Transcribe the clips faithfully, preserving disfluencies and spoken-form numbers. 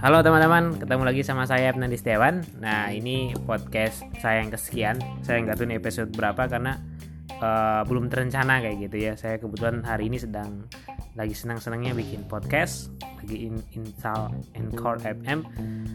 Halo teman-teman, ketemu lagi sama saya Nandi Setiawan. Nah, ini podcast saya yang kesekian. Saya nggak tahu ini episode berapa karena uh, belum terencana kayak gitu ya. Saya kebetulan hari ini sedang lagi senang-senangnya bikin podcast, lagi in, install Anchor F M.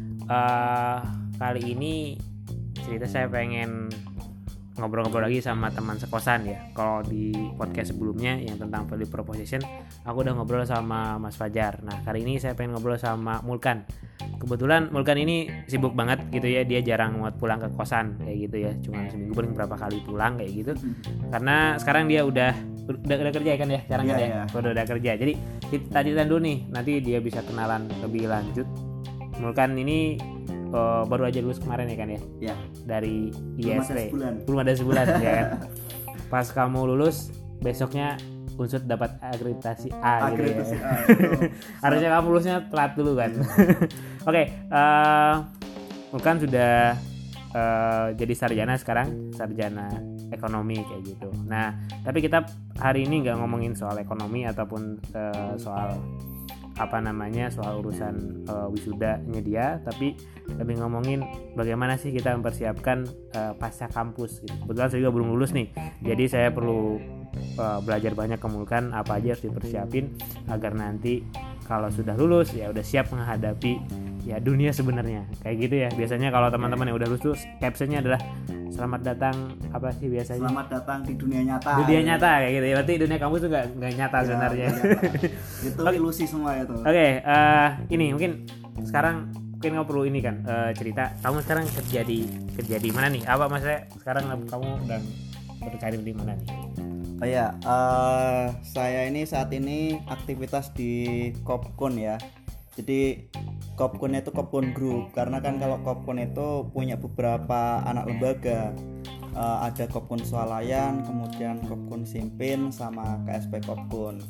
Uh, kali ini cerita saya pengen ngobrol-ngobrol lagi sama teman sekosan ya. Kalau di podcast sebelumnya yang tentang value proposition, aku udah ngobrol sama Mas Fajar. Nah, kali ini saya pengen ngobrol sama Mulkan. Kebetulan Mulkan ini sibuk banget gitu ya, dia jarang muat pulang ke kosan kayak gitu ya. Cuma seminggu paling berapa kali pulang kayak gitu. Karena sekarang dia udah udah, udah kerja kan ya, sekarang yeah, kan ya. Yeah. Udah udah kerja. Jadi tadi dulu nih, nanti dia bisa kenalan lebih lanjut. Mulkan ini Uh, baru aja lulus kemarin ya kan ya? Ya. Dari I S P. Belum Belum ada ada sebulan. sebulan ya kan. Pas kamu lulus, besoknya Unsur dapat akreditasi A gitu ya. A, Harusnya kamu lulusnya telat dulu kan. Oke, okay, uh, Mulkan sudah uh, jadi sarjana sekarang, sarjana ekonomi kayak gitu. Nah, tapi kita hari ini nggak ngomongin soal ekonomi ataupun uh, soal apa namanya soal urusan uh, wisudanya dia, tapi lebih ngomongin bagaimana sih kita mempersiapkan uh, pasca kampus gitu. Kebetulan saya juga belum lulus nih, jadi saya perlu uh, belajar banyak kemulkan apa aja harus dipersiapin agar nanti kalau sudah lulus ya udah siap menghadapi ya dunia sebenarnya kayak gitu ya. Biasanya kalau teman-teman yang udah lulus tuh captionnya adalah selamat datang apa sih biasanya? Selamat datang di dunia nyata. Dunia nyata kayak gitu ya. Berarti dunia kampus tuh nggak nggak nyata ya, sebenarnya. Itu ilusi semua itu. Oke, okay, uh, ini mungkin sekarang mungkin kamu perlu ini kan uh, cerita. Kamu sekarang kerja di kerja di mana nih? Apa maksudnya sekarang kamu sedang berkarir di mana nih? Oh ya, uh, saya ini saat ini aktivitas di Kopkun ya. Jadi Kopkun itu Kopkun Group, karena kan kalau Kopkun itu punya beberapa anak lembaga, uh, ada Kopkun Swalayan, kemudian Kopkun Simpin, sama K S P Kopkun.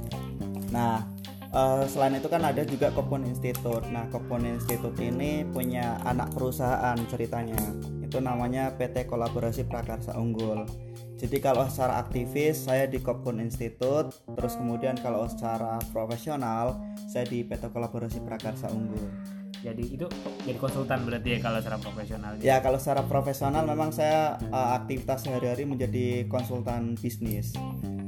Nah, uh, selain itu kan ada juga Kopkun Institute. Nah, Kopkun Institute ini punya anak perusahaan ceritanya, itu namanya P T Kolaborasi Prakarsa Unggul. Jadi kalau secara aktivis saya di Kopkun Institute, terus kemudian kalau secara profesional saya di P T Kolaborasi Prakarsa Unggul. Jadi itu jadi konsultan berarti ya kalau secara profesional? Ya, kalau secara profesional memang saya uh, aktivitas sehari-hari menjadi konsultan bisnis.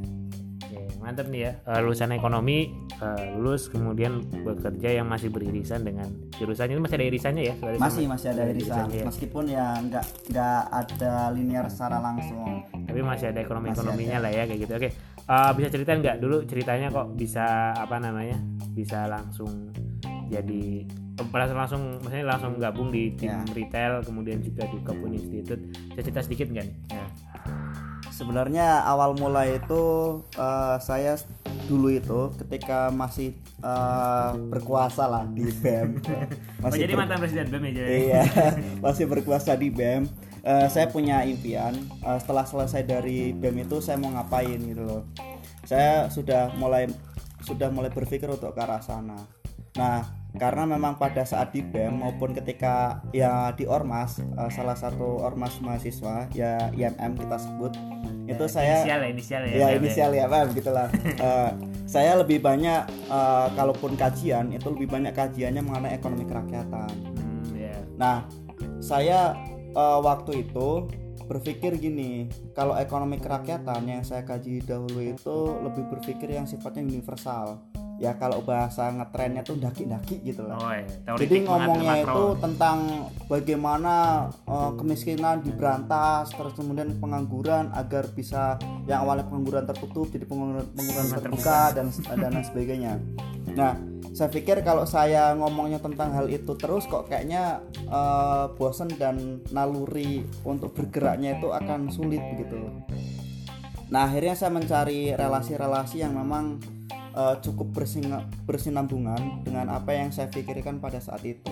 Oke, mantap nih ya. Uh, lulusan ekonomi, uh, lulus kemudian bekerja yang masih beririsan dengan jurusan itu. Masih ada irisannya ya? Masih masih ada irisan, ya. Meskipun ya nggak nggak ada linear secara langsung. Tapi masih ada ekonomi-ekonominya lah ya kayak gitu. Oke, uh, bisa ceritain nggak dulu ceritanya kok bisa apa namanya bisa langsung jadi langsung langsung maksudnya langsung gabung di tim ya. Retail kemudian juga di Kopkun Institute. Bisa cerita sedikit nggak nih? Ya. Sebenarnya awal mulai itu uh, saya dulu itu ketika masih uh, berkuasa lah di B E M. Masih oh, jadi ber... mantan presiden B E M ya? Iya, masih berkuasa di B E M. Uh, saya punya impian uh, setelah selesai dari B E M itu saya mau ngapain gitu loh. Saya sudah mulai sudah mulai berpikir untuk ke arah sana. Nah, karena memang pada saat di B E M maupun ketika ya di Ormas, uh, salah satu Ormas mahasiswa ya I M M kita sebut, itu ya, saya inisial ya inisial ya ya inisial ya apa begitulah. uh, saya lebih banyak uh, kalaupun kajian itu lebih banyak kajiannya mengenai ekonomi kerakyatan. Hmm, yeah. Nah, saya uh, waktu itu berpikir gini, kalau ekonomi kerakyatan yang saya kaji dahulu itu lebih berpikir yang sifatnya universal. Ya kalau bahasa ngetrennya tuh daki-daki gitu lah. Oh, iya. Jadi ngomongnya itu tentang bagaimana uh, kemiskinan diberantas, terus kemudian pengangguran agar bisa yang awalnya pengangguran tertutup jadi pengangguran, pengangguran terbuka dan dan lain sebagainya. Nah, saya pikir kalau saya ngomongnya tentang hal itu terus kok kayaknya uh, bosan dan naluri untuk bergeraknya itu akan sulit begitu. Nah, akhirnya saya mencari relasi-relasi yang memang Uh, cukup bersing- bersinambungan dengan apa yang saya pikirkan pada saat itu.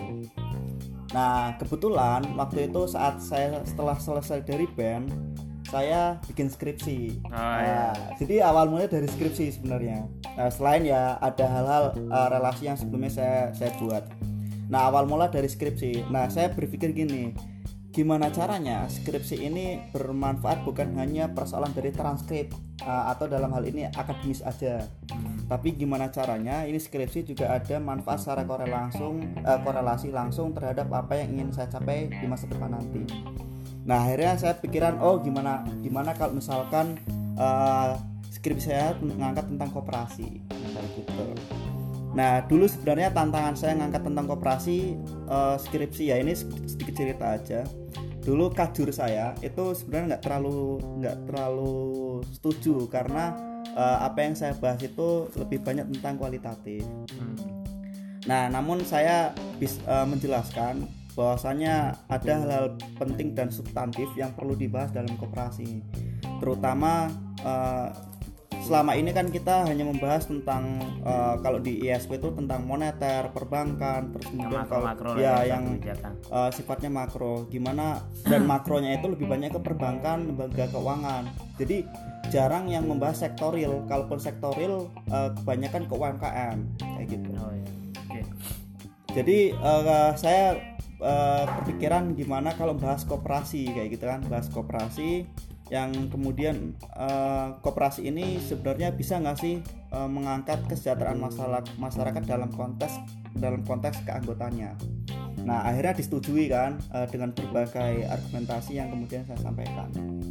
Nah, kebetulan waktu itu saat saya setelah selesai dari B E M, saya bikin skripsi. Oh, iya. Nah, jadi awal mulai dari skripsi sebenarnya. Nah, selain ya ada hal-hal uh, relasi yang sebelumnya saya saya buat. Nah, awal mula dari skripsi. Nah, saya berpikir gini, gimana caranya skripsi ini bermanfaat bukan hanya persoalan dari transkrip uh, atau dalam hal ini akademis aja. Tapi gimana caranya? Ini skripsi juga ada manfaat secara korelasi langsung, eh, korelasi langsung terhadap apa yang ingin saya capai di masa depan nanti. Nah akhirnya saya pikiran, oh gimana gimana kalau misalkan uh, skripsi saya ngangkat tentang koperasi kayak gitu. Nah dulu sebenarnya tantangan saya ngangkat tentang koperasi uh, skripsi ya, ini sedikit cerita aja. Dulu kajur saya itu sebenarnya nggak terlalu nggak terlalu setuju karena uh, apa yang saya bahas itu lebih banyak tentang kualitatif. Hmm. Nah namun saya bisa uh, menjelaskan bahwasanya ada hal-hal penting dan substantif yang perlu dibahas dalam koperasi, terutama uh, selama ini kan kita hanya membahas tentang uh, kalau di I S P itu tentang moneter, perbankan, terus kemudian kalau ya yang uh, sifatnya makro, gimana dan makronya itu lebih banyak ke perbankan, lembaga keuangan. Jadi jarang yang membahas sektoril. Kalaupun sektoril uh, kebanyakan ke U M K M kayak gitu. Oh, ya. Okay. Jadi uh, saya Uh, berpikiran gimana kalau bahas koperasi kayak gitu kan, bahas koperasi yang kemudian uh, koperasi ini sebenarnya bisa nggak sih uh, mengangkat kesejahteraan masyarakat masyarakat dalam konteks dalam konteks keanggotaannya. Nah akhirnya disetujui kan uh, dengan berbagai argumentasi yang kemudian saya sampaikan.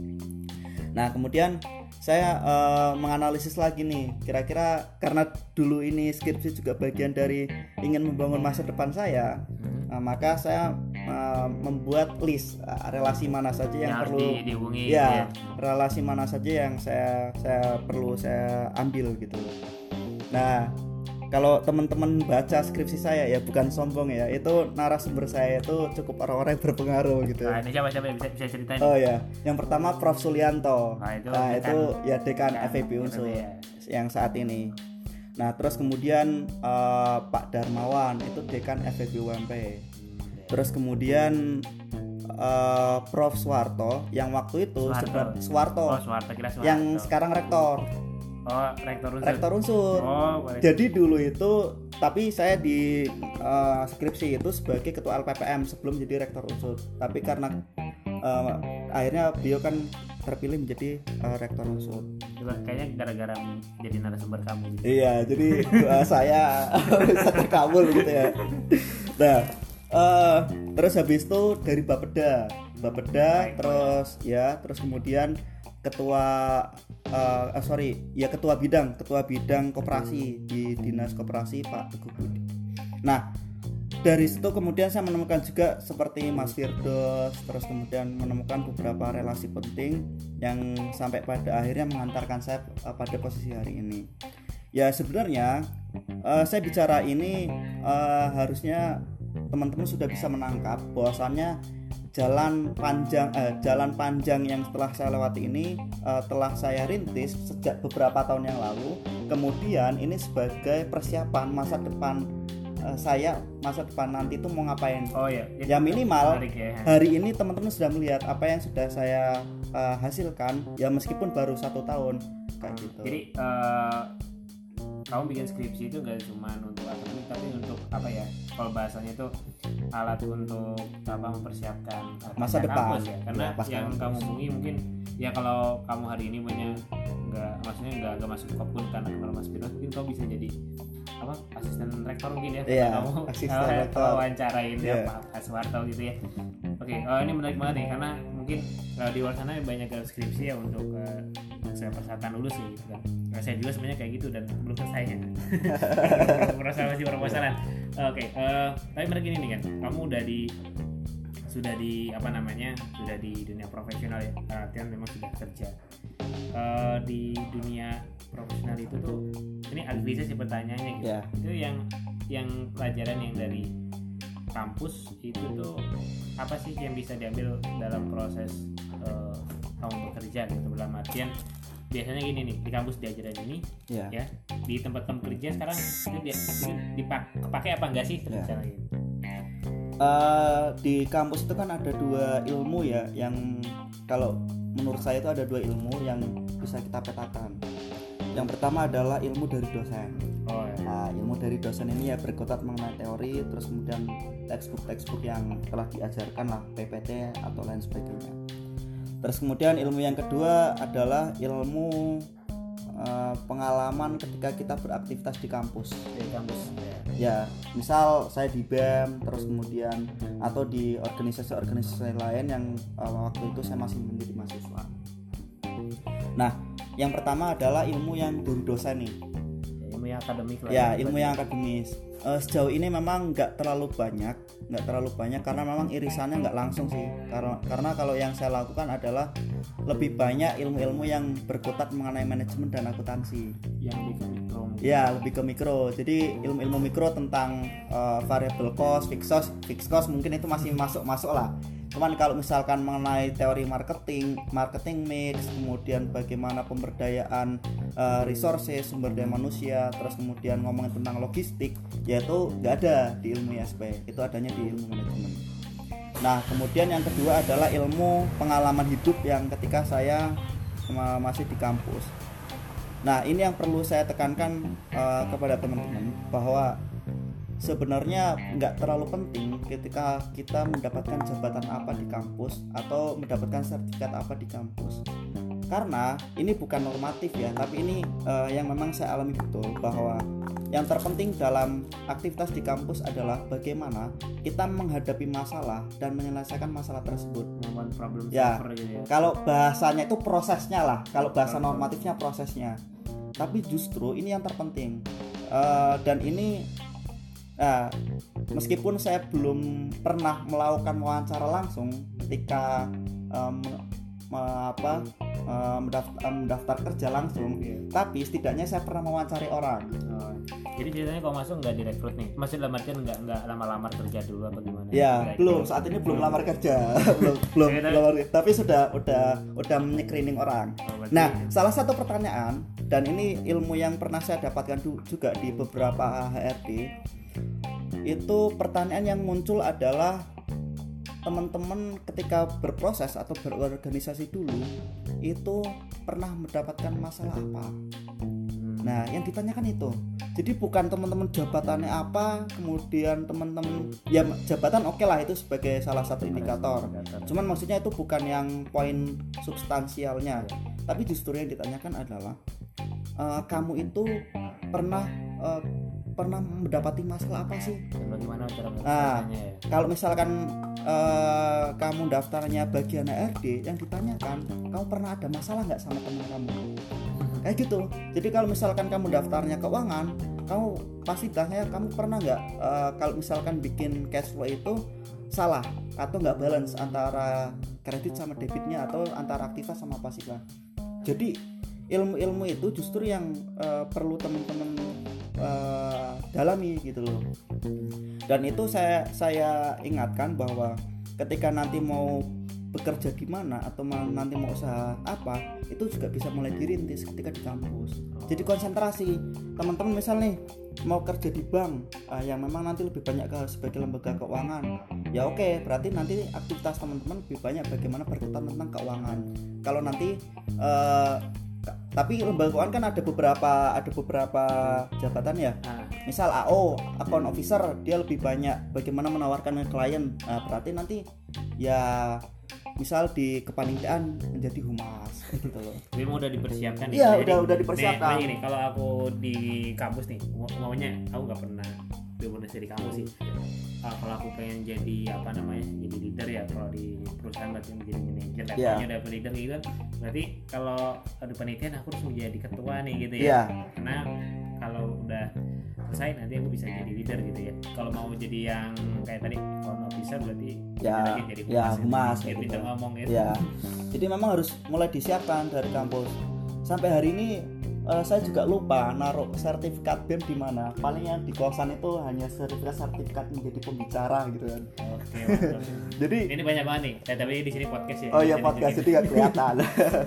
Nah kemudian saya uh, menganalisis lagi nih, kira-kira karena dulu ini skripsi juga bagian dari ingin membangun masa depan saya, uh, maka saya uh, membuat list uh, relasi mana saja yang, yang perlu di, dihubungi, ya, ya relasi mana saja yang saya saya perlu saya ambil gitu. Nah kalau teman-teman baca skripsi saya ya, bukan sombong ya, itu narasumber saya itu cukup orang-orang yang berpengaruh gitu. Nah, ini siapa-siapa bisa, bisa ceritain? Oh ya, yang pertama Prof Sulianto. Nah, itu, nah, dekan, itu ya dekan dekan F E B Unsur ya. yang saat ini. Nah, terus kemudian uh, Pak Darmawan itu dekan F E B U M P. Terus kemudian uh, Prof Suwarto yang waktu itu Suwarto. Suwarto. Oh, Suwarto, kira Suwarto. Yang sekarang rektor. Oh, rektor unsur. Rektor unsur. Oh, jadi dulu itu, tapi saya di uh, skripsi itu sebagai ketua L P P M sebelum jadi rektor unsur. Tapi karena uh, akhirnya beliau kan terpilih menjadi uh, rektor unsur. Kayaknya gara-gara jadi narasumber kamu. Gitu. Iya, jadi doa saya bisa terkabul gitu ya. Nah, uh, terus habis itu dari Bapeda, Bapeda, terus ya, terus kemudian ketua uh, uh, sorry ya ketua bidang ketua bidang koperasi di Dinas Koperasi Pak Teguh Budi. Nah dari situ kemudian saya menemukan juga seperti Mas Firdaus, terus kemudian menemukan beberapa relasi penting yang sampai pada akhirnya mengantarkan saya uh, pada posisi hari ini. Ya sebenarnya uh, saya bicara ini uh, harusnya teman-teman sudah bisa menangkap bahwasannya jalan panjang eh, jalan panjang yang setelah saya lewati ini eh, telah saya rintis sejak beberapa tahun yang lalu. Kemudian ini sebagai persiapan masa depan eh, saya masa depan nanti itu mau ngapain. Oh ya. Ya minimal ya. Hari ini teman-teman sudah melihat apa yang sudah saya eh, hasilkan ya meskipun baru satu tahun kayak gitu. Jadi uh, kamu bikin skripsi itu gak cuma untuk akademik tapi untuk apa ya? Kalau bahasanya itu alat untuk apa mempersiapkan masa depan kampus ya. Karena ya, yang kampus. Kamu hubungi mungkin ya kalau kamu hari ini punya nggak maksudnya nggak nggak masuk Kopun karena kalau Mas Firdaus mungkin kamu bisa jadi apa asisten rektor mungkin ya. Yeah, kamu asisten rektor wawancarain yeah. ya Pak Suwarto gitu ya. Oke, okay, uh, ini menarik banget nih karena mungkin uh, di luar sana banyak skripsi ya untuk uh, saya persyaratan lulus sih gitu kan. Nah, saya juga sebenarnya kayak gitu dan belum selesai ya. Merasa masih permasalahan. Oke, okay, uh, tapi menarik ini nih kan. Kamu udah di sudah di apa namanya? Sudah di dunia profesional ya. Artian memang sudah kerja. Uh, di dunia profesional itu tuh ini agak bisa sih pertanyaannya gitu. Yeah. Itu yang yang pelajaran yang dari kampus itu tuh apa sih yang bisa diambil dalam proses uh, kamu bekerja gitu, dalam artian biasanya gini nih di kampus diajarin ini yeah. ya di tempat kamu kerja sekarang itu dia itu dipak kepake apa enggak sih yeah. cara gitu. Uh, di kampus itu kan ada dua ilmu ya yang kalau menurut saya itu ada dua ilmu yang bisa kita petakan. Yang pertama adalah ilmu dari dosen. Oh, ya. Nah, ilmu dari dosen ini ya berkutat mengenai teori, terus kemudian textbook-textbook yang telah diajarkan lah, P P T atau lain sebagainya. Terus kemudian ilmu yang kedua adalah ilmu uh, pengalaman ketika kita beraktivitas di kampus. Di kampus. Ya. Ya, misal saya di B E M, terus kemudian atau di organisasi-organisasi lain yang uh, waktu itu saya masih menjadi mahasiswa. Nah, yang pertama adalah ilmu yang dari dosen nih. Ilmu yang akademik lah. Ya, ilmu yang akademis. Uh, sejauh ini memang nggak terlalu banyak, nggak terlalu banyak karena memang irisannya nggak langsung sih. Karena karena kalau yang saya lakukan adalah lebih banyak ilmu-ilmu yang berkutat mengenai manajemen dan akuntansi. Yang lebih ke mikro. Ya, lebih ke mikro. Jadi ilmu-ilmu mikro tentang uh, variable cost, fixed cost, fixed cost mungkin itu masih masuk-masuk lah. Cuman kalau misalkan mengenai teori marketing, marketing mix, kemudian bagaimana pemberdayaan uh, resources, sumber daya manusia, terus kemudian ngomongin tentang logistik, yaitu nggak ada di ilmu I S P, itu adanya di ilmu manajemen. Nah, kemudian yang kedua adalah ilmu pengalaman hidup yang ketika saya masih di kampus. Nah, ini yang perlu saya tekankan uh, kepada teman-teman bahwa sebenarnya nggak terlalu penting ketika kita mendapatkan jabatan apa di kampus atau mendapatkan sertifikat apa di kampus, karena ini bukan normatif ya, tapi ini uh, yang memang saya alami betul bahwa yang terpenting dalam aktivitas di kampus adalah bagaimana kita menghadapi masalah dan menyelesaikan masalah tersebut. Ya, gitu ya. Kalau bahasanya itu prosesnya lah, kalau bahasa normatifnya prosesnya, tapi justru ini yang terpenting uh, dan ini Nah, meskipun saya belum pernah melakukan wawancara langsung ketika um, apa um, mendaftar, um, mendaftar kerja langsung, yeah. Tapi setidaknya saya pernah mewawancari orang. Oh, jadi ceritanya kalau masuk nggak direkrut nih, masih dalam artian nggak nggak lamar-lamar kerja dulu apa gimana? Ya, Kira-kira. belum saat ini belum lamar kerja, belum belum lamar, tapi sudah udah udah menycreening orang. Oh, nah, salah satu pertanyaan dan ini ilmu yang pernah saya dapatkan juga di beberapa H R D. Itu pertanyaan yang muncul adalah teman-teman ketika berproses atau berorganisasi dulu itu pernah mendapatkan masalah apa. Nah, yang ditanyakan itu. Jadi bukan teman-teman jabatannya apa, kemudian teman-teman ya jabatan oke okay lah itu sebagai salah satu indikator. Cuman maksudnya itu bukan yang poin substansialnya. Tapi justru yang ditanyakan adalah uh, kamu itu pernah uh, pernah mendapati masalah apa sih? Bagaimana cara Nah, ya? Kalau misalkan uh, kamu daftarnya bagian H R D, yang ditanyakan, kamu pernah ada masalah nggak sama teman kamu? Kayak gitu. Jadi kalau misalkan kamu daftarnya keuangan, kamu pasti tanya kamu pernah nggak uh, kalau misalkan bikin cash flow itu salah atau nggak balance antara kredit sama debitnya atau antara aktiva sama pasifnya. Jadi ilmu-ilmu itu justru yang uh, perlu teman-teman uh, dalami gitu loh. Dan itu saya saya ingatkan bahwa ketika nanti mau bekerja di mana atau nanti mau usaha apa, itu juga bisa mulai dirintis ketika di kampus. Jadi konsentrasi teman-teman misal nih mau kerja di bank uh, yang memang nanti lebih banyak ke sebagai lembaga keuangan, ya oke okay, berarti nanti aktivitas teman-teman lebih banyak bagaimana berkutat tentang keuangan. Kalau nanti uh, tapi lembaga keuangan kan ada beberapa ada beberapa jabatan ya. Misal A O, account officer, dia lebih banyak bagaimana menawarkan ke klien. Nah, berarti nanti ya misal di kepanitiaan menjadi humas gitu loh. Jadi mau udah dipersiapkan. Iya, udah udah dipersiapkan. Nih, nih kalau aku di kampus nih, maunya aku nggak pernah benar dari kamu sih. Uh, kalau aku pengen jadi apa namanya jadi leader ya, kalau di perusahaan berarti menjadi manajer, levelnya yeah. udah leader gitu kan, berarti kalau ada penelitian aku harus menjadi ketua nih gitu ya. Yeah. Karena kalau udah selesai nanti aku bisa jadi leader gitu ya. Kalau mau jadi yang kayak tadi kalau mau bisa berarti ya lagi jadi humas, ya, humas gitu, gitu. ngomong gitu. Ya. Jadi memang harus mulai disiapkan dari kampus. Sampai hari ini Uh, saya juga lupa naruh sertifikat B E M di mana. Paling yang di kosan itu hanya sertifikat sertifikat menjadi pembicara gitu kan. Oke. Jadi ini banyak banget nih. Tapi di sini podcast ya. Oh iya podcast itu nggak kelihatan.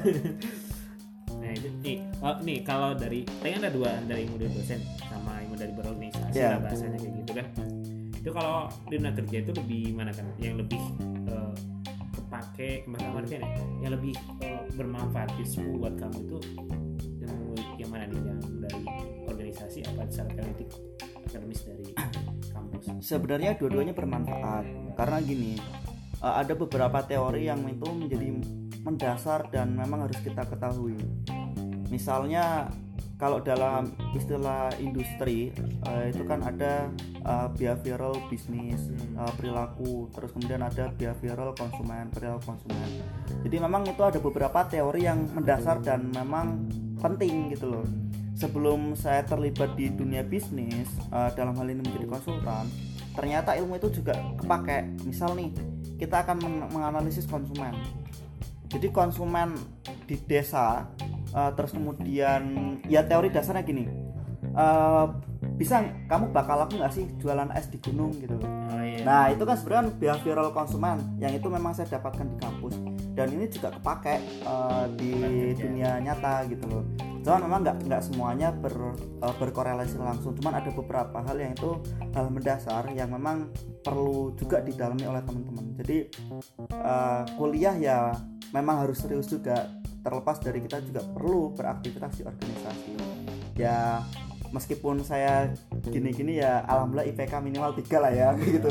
Nah itu nih, oh, nih kalau dari, tadi ada dua dari ilmu dari dosen sama ilmu dari berorganisasi yeah. lah bahasanya kayak gitu kan. Itu kalau di dunia kerja itu lebih mana kan? Yang lebih uh, kepake kemana-mana kan ya? Yang lebih uh, bermanfaat useful buat kamu itu yang mana nih, yang dari organisasi apa secara akademik akademis dari kampus? Sebenarnya dua-duanya bermanfaat karena gini, ada beberapa teori yang itu menjadi mendasar dan memang harus kita ketahui. Misalnya kalau dalam istilah industri uh, itu kan ada uh, behavioral business, uh, perilaku, terus kemudian ada behavioral konsumen, perilaku konsumen. Jadi memang itu ada beberapa teori yang mendasar dan memang penting gitu loh. Sebelum saya terlibat di dunia bisnis, uh, dalam hal ini menjadi konsultan, ternyata ilmu itu juga kepake. Misal nih, kita akan men- menganalisis konsumen. Jadi konsumen di desa, uh, terus kemudian ya teori dasarnya gini, uh, bisa kamu bakal laku nggak sih jualan es di gunung gitu. Oh, iya. Nah itu kan sebenarnya behavioral konsumen yang itu memang saya dapatkan di kampus dan ini juga kepake uh, di dunia nyata gitu loh. Cuman memang nggak nggak semuanya ber, uh, berkorelasi langsung, cuman ada beberapa hal yang itu hal mendasar yang memang perlu juga didalami oleh teman-teman. Jadi uh, kuliah ya memang harus serius juga, terlepas dari kita juga perlu beraktivitas di organisasi. Ya meskipun saya gini-gini ya alhamdulillah I P K minimal tiga lah ya gitu.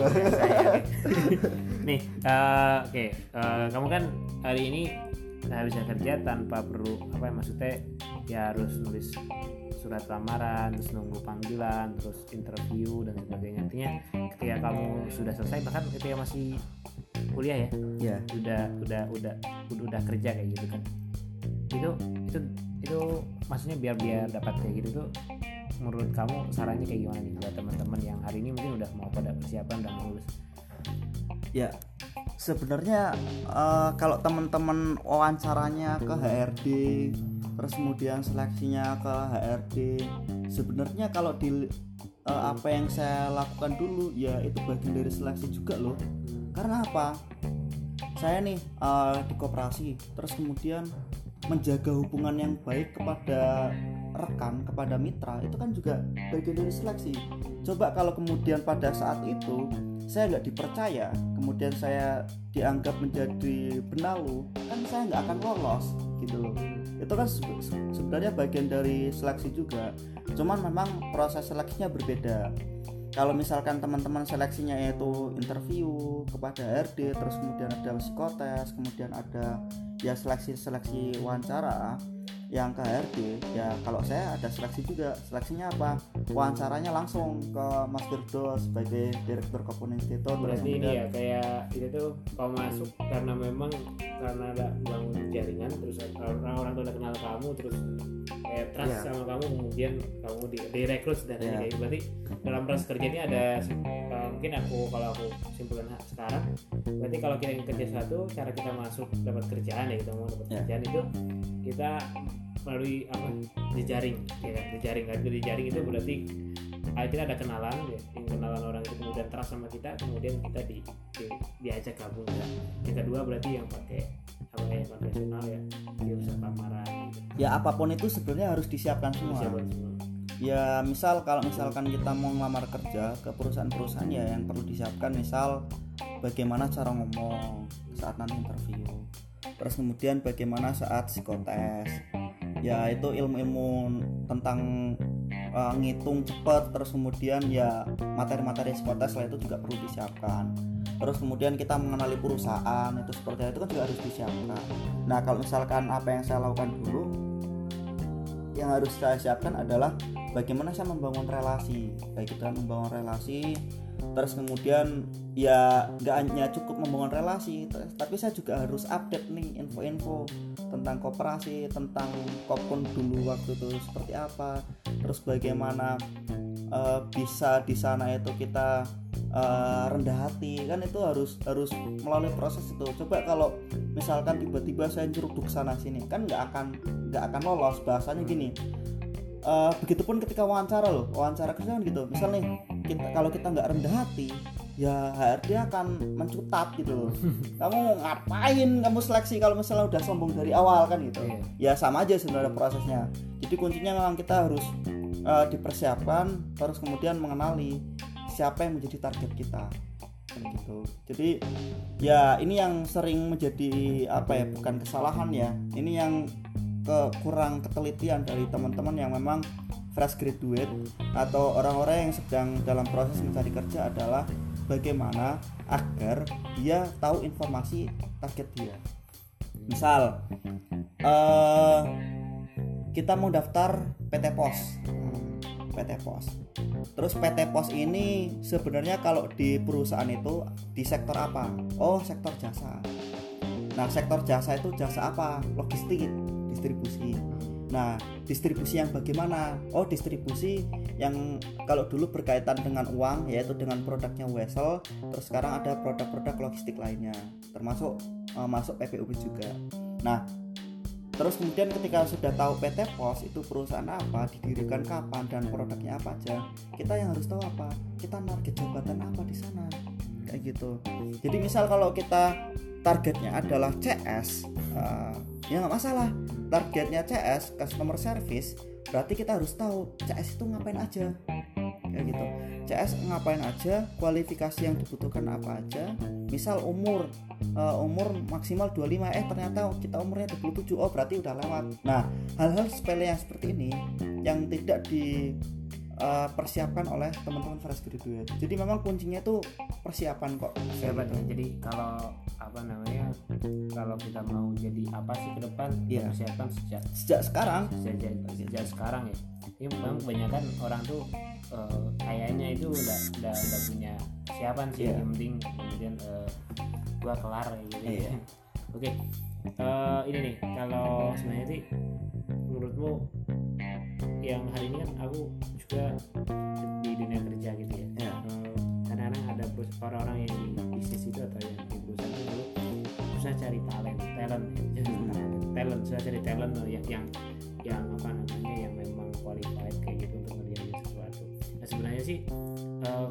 Nih, uh, oke, okay. uh, kamu kan hari ini nah, bisa kerja tanpa perlu apa ya maksudnya ya harus nulis surat lamaran, terus nunggu panggilan, terus interview dan sebagainya. Artinya ketika kamu sudah selesai, bahkan ketika masih kuliah ya, yeah. udah udah udah udah udah kerja kayak gitu kan. Itu itu itu maksudnya biar biar dapat kayak gitu tuh, menurut kamu sarannya kayak gimana nih buat teman-teman yang hari ini mungkin udah mau pada persiapan dan lulus? Ya sebenarnya uh, kalau teman-teman wawancaranya ke H R D, terus kemudian seleksinya ke H R D, sebenarnya kalau di uh, apa yang saya lakukan dulu ya itu bagian dari seleksi juga loh. Karena apa? Saya nih uh, di koperasi, terus kemudian menjaga hubungan yang baik kepada rekan, kepada mitra, itu kan juga bagian dari seleksi. Coba kalau kemudian pada saat itu saya nggak dipercaya, kemudian saya dianggap menjadi benalu, kan saya nggak akan lolos gitu loh. Itu kan sebenarnya bagian dari seleksi juga, cuman memang proses seleksinya berbeda. Kalau misalkan teman-teman seleksinya yaitu interview kepada H R D, terus kemudian ada psikotes, kemudian ada ya seleksi-seleksi wawancara yang ke H R D, ya kalau saya ada seleksi juga. Seleksinya apa? Wawancaranya langsung ke Mas Firdo sebagai Direktur Kopun Institute. Berarti ini ya kayak itu tuh kau masuk karena memang karena ada bangun jaringan, terus orang-orang tuh udah kenal kamu, terus kayak trust yeah. sama kamu, kemudian kamu di direkrut dan yeah. kayak berarti dalam proses kerja ini ada uh, mungkin aku kalau aku simpulkan sekarang, berarti kalau kita ingin kerja satu, cara kita masuk dapat kerjaan ya kita mau dapat yeah. kerjaan itu kita melalui apa jejaring ya kan, jejaring kan jejaring itu berarti kita ada kenalan ya, kenalan orang itu kemudian trust sama kita, kemudian kita di, di diajak gabung ya. Yang kedua berarti yang pakai apa ya konvensional ya, dia bisa lamaran gitu. Ya apapun itu sebenarnya harus disiapkan semua. Disiapkan semua. Ya misal kalau misalkan kita mau ngelamar kerja ke perusahaan-perusahaan ya yang perlu disiapkan misal bagaimana cara ngomong saat nanti interview, terus kemudian bagaimana saat psikotes, ya itu ilmu-ilmu tentang uh, ngitung cepat, terus kemudian ya materi-materi psikotes lah itu juga perlu disiapkan. Terus kemudian kita mengenali perusahaan itu seperti itu kan juga harus disiapkan. Nah kalau misalkan apa yang saya lakukan dulu, yang harus saya siapkan adalah bagaimana saya membangun relasi, baik itu membangun relasi, terus kemudian ya nggak hanya cukup membangun relasi, tapi saya juga harus update nih info-info tentang koperasi, tentang Kopun dulu waktu itu seperti apa, terus bagaimana uh, bisa di sana itu kita uh, rendah hati, kan itu harus harus melalui proses itu. Coba kalau misalkan tiba-tiba saya nyeruduk sana sini, kan nggak akan nggak akan lolos. Bahasanya gini. Uh, begitupun ketika wawancara loh, wawancara kerja kan gitu. Misal nih, kita, kalau kita nggak rendah hati, ya H R D akan mencutat gitu loh. Kamu ngapain kamu seleksi kalau misalnya udah sombong dari awal kan gitu. Ya sama aja sebenarnya prosesnya. Jadi kuncinya memang kita harus uh, dipersiapkan, terus kemudian mengenali siapa yang menjadi target kita. Gitu. Jadi ya ini yang sering menjadi apa ya, bukan kesalahan ya. Ini yang kekurang ketelitian dari teman-teman yang memang fresh graduate atau orang-orang yang sedang dalam proses mencari kerja adalah bagaimana agar dia tahu informasi target dia. Misal uh, kita mau daftar P T Pos. P T Pos. Terus P T Pos ini sebenarnya kalau di perusahaan itu di sektor apa? Oh, sektor jasa. Nah, sektor jasa itu jasa apa? Logistik, distribusi. Nah, distribusi yang bagaimana? Oh, distribusi yang kalau dulu berkaitan dengan uang, yaitu dengan produknya Wesel. Terus sekarang ada produk-produk logistik lainnya, termasuk uh, masuk P P U B juga. Nah, terus kemudian ketika sudah tahu P T Pos itu perusahaan apa, didirikan kapan, dan produknya apa aja, kita yang harus tahu apa? Kita target jabatan apa di sana, kayak gitu. Jadi misal kalau kita targetnya adalah C S, uh, ya nggak masalah. Targetnya C S, customer service, berarti kita harus tahu C S itu ngapain aja, kayak gitu. C S ngapain aja, kualifikasi yang dibutuhkan apa aja. Misal umur, uh, umur maksimal dua puluh lima, eh ternyata kita umurnya dua puluh tujuh, oh berarti udah lewat. Nah, hal-hal sepele yang seperti ini yang tidak di Uh, persiapkan oleh teman-teman fresh graduate. Jadi memang kuncinya itu persiapan kok. Siapa tuh? Jadi kalau apa namanya, kalau kita mau jadi apa sih ke depan, yeah. persiapan sejak sejak sekarang. Sejak, sejak sekarang ya. Ini memang kebanyakan orang tuh uh, kayaknya itu udah udah udah punya persiapan sih. Yeah. Yang penting kemudian uh, gua kelar gitu yeah. ya. Oke. Okay. Uh, ini nih kalau sebenarnya sih menurutmu yang hari ini kan aku juga di dunia kerja gitu ya. Yeah. Uh, kadang-kadang ada orang-orang yang di bisnis itu atau yang di perusahaan itu dulu susah cari talent, talent, jadi hmm. talent, susah cari talent loh yang yang yang apa namanya yang memang qualified kayak gitu untuk ngerjain sesuatu. Nah sebenarnya sih uh,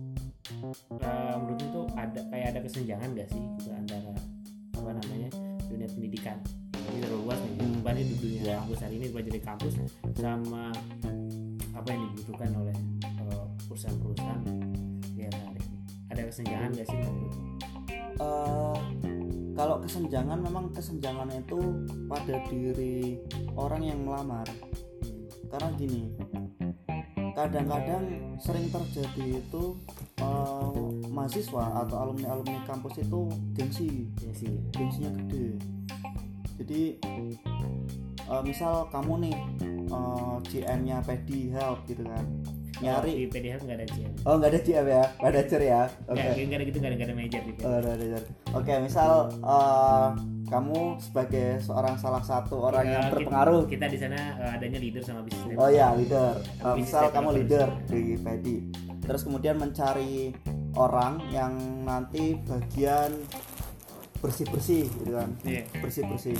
uh, menurutku tuh ada kayak ada kesenjangan nggak sih gitu antara apa namanya dunia pendidikan ini terlalu luas nih, bukan di dunia kampus hari ini belajar di kampus sama apa yang dibutuhkan oleh uh, perusahaan-perusahaan ya hari ini. Ada kesenjangan nggak sih menurut? Uh, kalau kesenjangan memang kesenjangan itu pada diri orang yang melamar. Karena gini, kadang-kadang sering terjadi itu uh, mahasiswa atau alumni-alumni kampus itu gengsi, gengsi, gengsinya gede. Jadi uh, misal kamu nih uh, G M-nya Pedi Help gitu kan, nyari oh, di Pedi Help nggak ada G M. Oh nggak ada G M ya, nggak ada cer ya. Oke. Okay. Nggak ada gitu, nggak ada nggak ada manajer gitu. Oh, ada ada. Oke, okay, misal uh, kamu sebagai seorang salah satu orang ya, yang berpengaruh. Kita, kita di sana uh, adanya leader sama bisnis. Oh ya leader. Uh, misal kamu leader di Pedi, terus kemudian mencari orang yang nanti bagian bersih-bersih gitu kan. Yeah. Bersih-bersih.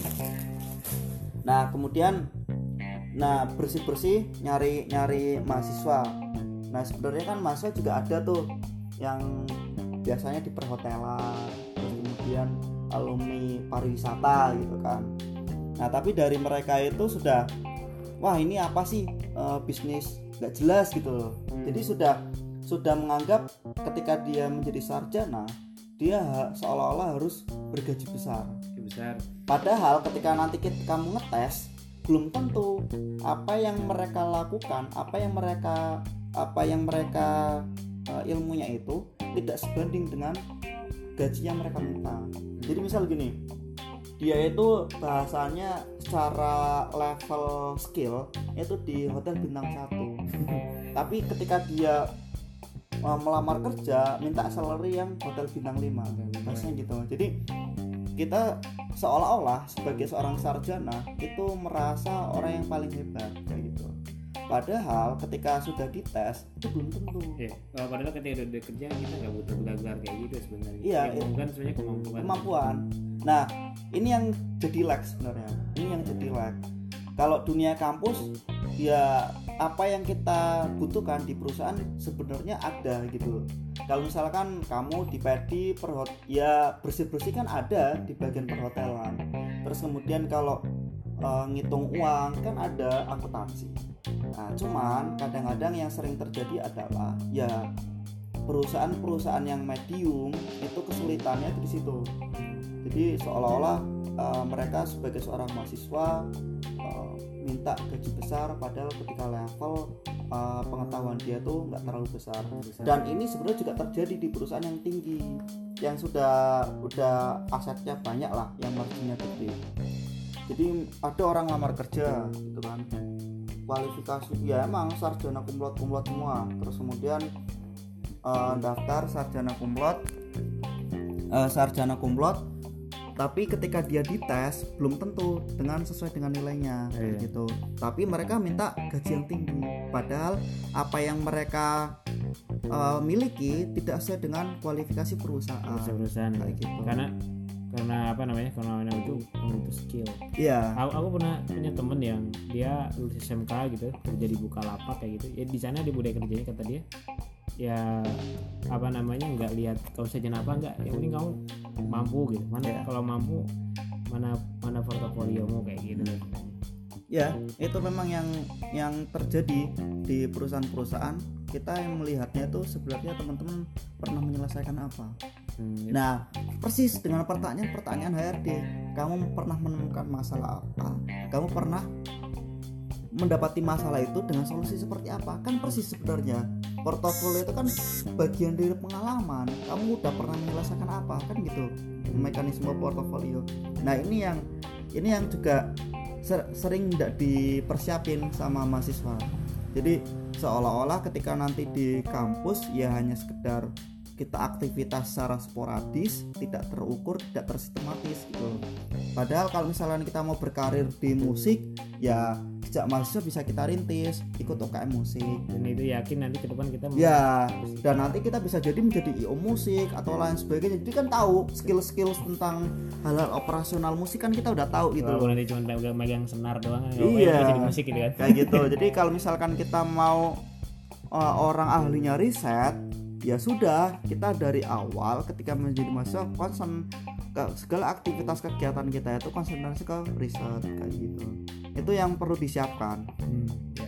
Nah, kemudian nah bersih-bersih nyari nyari mahasiswa. Nah, sebenarnya kan mahasiswa juga ada tuh yang biasanya di perhotelan, terus kemudian alumni pariwisata gitu kan. Nah, tapi dari mereka itu sudah wah, ini apa sih uh, bisnis enggak jelas gitu loh. Hmm. Jadi sudah sudah menganggap ketika dia menjadi sarjana dia seolah-olah harus bergaji besar. besar. Padahal ketika nanti kita, kamu ngetes, belum tentu apa yang mereka lakukan, apa yang mereka apa yang mereka uh, ilmunya itu tidak sebanding dengan gaji yang mereka minta. Jadi misal gini, dia itu bahasanya secara level skill itu di hotel bintang satu. Tapi ketika dia melamar kerja minta salary yang hotel bintang lima, bahasanya gitu. Jadi kita seolah-olah sebagai seorang sarjana itu merasa orang yang paling hebat kayak gitu. Padahal ketika sudah dites itu belum tentu. Ya, padahal ketika udah kerja kita nggak butuh gelar gitu ya sebenarnya. Iya, yang bukan sebenarnya kemampuan. Kemampuan. Nah, ini yang jadi lag sebenarnya. Ini yang jadi lag. Kalau dunia kampus ya apa yang kita butuhkan di perusahaan sebenarnya ada gitu. Kalau misalkan kamu di Pedi perhot ya bersih-bersih kan ada di bagian perhotelan. Terus kemudian kalau uh, ngitung uang kan ada akuntansi. Nah, cuman kadang-kadang yang sering terjadi adalah ya perusahaan-perusahaan yang medium itu kesulitannya di situ. Jadi seolah-olah uh, mereka sebagai seorang mahasiswa uh, minta gaji besar padahal ketika level uh, pengetahuan dia tuh nggak terlalu besar. Dan ini sebenarnya juga terjadi di perusahaan yang tinggi, yang sudah udah asetnya banyak lah, yang marginnya gede. Jadi ada orang lamar kerja gitu kan, kualifikasi ya emang sarjana kumlot kumlot semua, terus kemudian uh, daftar sarjana kumlot uh, sarjana kumlot tapi ketika dia dites belum tentu dengan sesuai dengan nilainya iya. gitu. Tapi mereka minta gaji yang tinggi padahal apa yang mereka uh, miliki tidak sesuai dengan kualifikasi perusahaan, perusahaan kayak gitu. Karena karena apa namanya karena itu itu skill. Iya. Aku, aku pernah punya temen yang dia lulus S M K gitu kerja di Bukalapak kayak gitu. Ya di sana dia budaya kerjanya kata dia ya apa namanya nggak lihat kau sarjana apa enggak, yang penting kamu mampu gitu. Mana yeah. Kalau mampu mana mana portofoliomu kayak gitu. Ya itu memang yang yang terjadi di perusahaan-perusahaan. Kita yang melihatnya itu sebenarnya teman-teman pernah menyelesaikan apa. Hmm, nah persis dengan pertanyaan-pertanyaan H R D, kamu pernah menemukan masalah apa, kamu pernah mendapati masalah itu dengan solusi seperti apa, kan persis sebenarnya. Portofolio itu kan bagian dari pengalaman, kamu udah pernah menyelesaikan apa, kan gitu mekanisme portofolio. Nah ini yang ini yang juga ser- sering tidak dipersiapin sama mahasiswa. Jadi seolah-olah ketika nanti di kampus ya hanya sekedar kita aktivitas secara sporadis, tidak terukur, tidak tersistematis gitu. Padahal kalau misalnya kita mau berkarir di musik, ya sejak mahasiswa bisa kita rintis, ikut U K M musik. Dan itu yakin nanti ke depan kita mau ya, dan nanti kita bisa jadi menjadi I O musik atau lain sebagainya. Jadi kan tahu skill-skill tentang hal-hal operasional musik kan kita udah tahu gitu. Kalau nanti cuma megang senar doang, iya, jadi musik gitu kan. Kayak gitu. Jadi kalau misalkan kita mau uh, orang ahlinya riset, ya sudah, kita dari awal ketika menjadi mahasiswa konsen ke segala aktivitas kegiatan kita itu konsentrasi ke riset kayak gitu. Itu yang perlu disiapkan. Hmm, ya.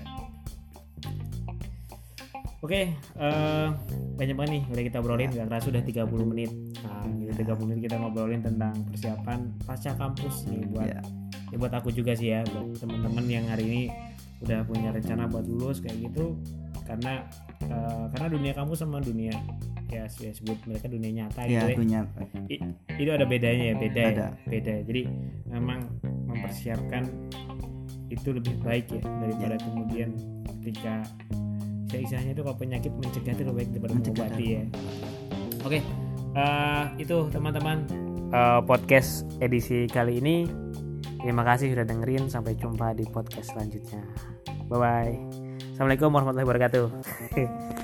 Oke, uh, banyak banget nih udah kita obrolin, nggak kerasa sudah tiga puluh menit. Nah, gitu tiga puluh menit kita ngobrolin tentang persiapan pasca kampus nih buat yeah. ya buat aku juga sih ya, buat teman-teman yang hari ini udah punya rencana buat lulus kayak gitu. Karena uh, karena dunia kampus sama dunia ya saya sebut mereka dunia nyata gitu ya. Dunia. I, itu ada bedanya ya, beda ada. ya, beda. Jadi memang mempersiapkan itu lebih baik ya daripada yeah. kemudian ketika ya istilahnya itu kalau penyakit mencegah itu lebih baik daripada mengobati ya. Oke, uh, itu teman-teman uh, podcast edisi kali ini. Terima kasih sudah dengerin. Sampai jumpa di podcast selanjutnya. Bye bye. Assalamualaikum warahmatullahi wabarakatuh.